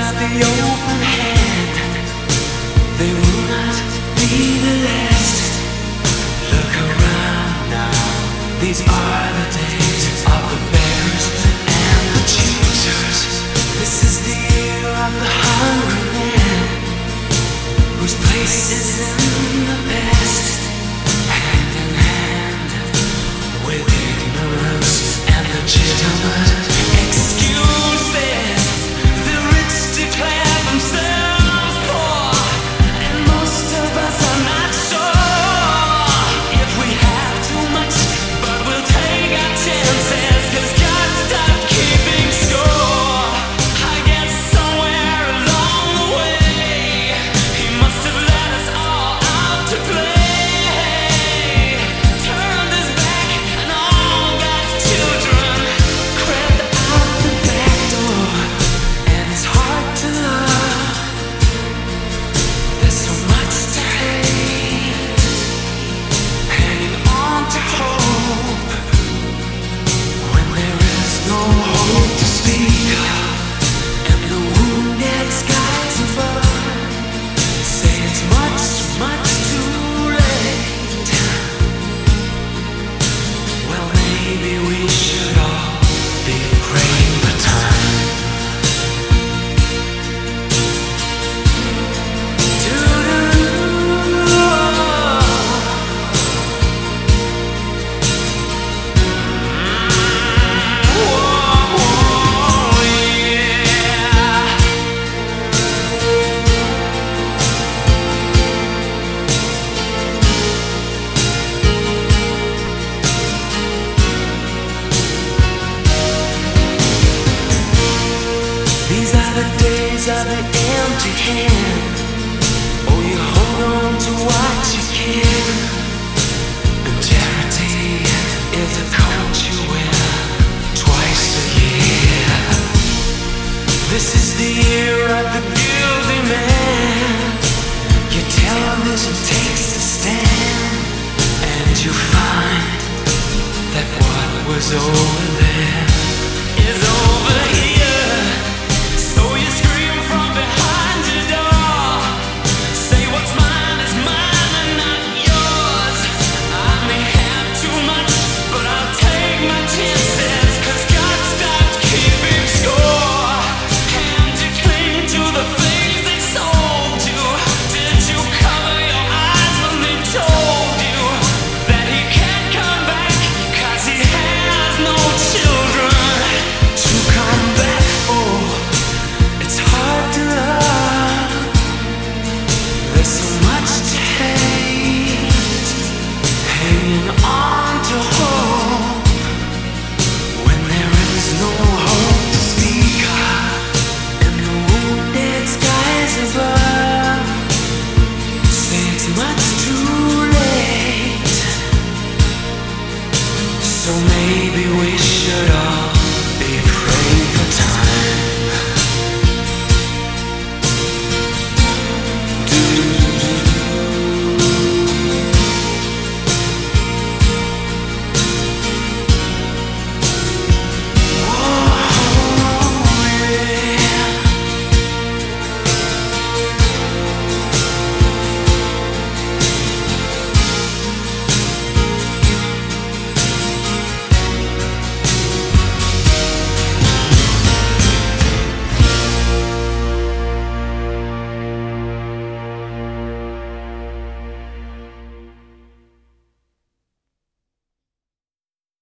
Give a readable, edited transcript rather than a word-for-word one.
out the open hand. They will not be the last. Look around now. These are the days of the bearers and the choosers. This is the year of the hungry man, whose place is in the past. Hand in hand with ignorance and legitimate excuses, the rich declare themselves poor, and most of us are not sure if we have too much, but we'll take our chances, 'cause God stopped keeping score. I guess somewhere along the way He must have let us all out to play, turned His back and all God's children crept out the back door. And it's hard to love, there's so much to hate, hanging on to hope when there is no hope to speak of, and the wounded skies above say it's much, much too late. Well, maybe we should all be praying for time These are the days of the empty hand. Oh, you hold on to what you can, and charity is a coat you wear twice a year. This is the year of the guilty man. Your television takes a stand, and you find that what was over there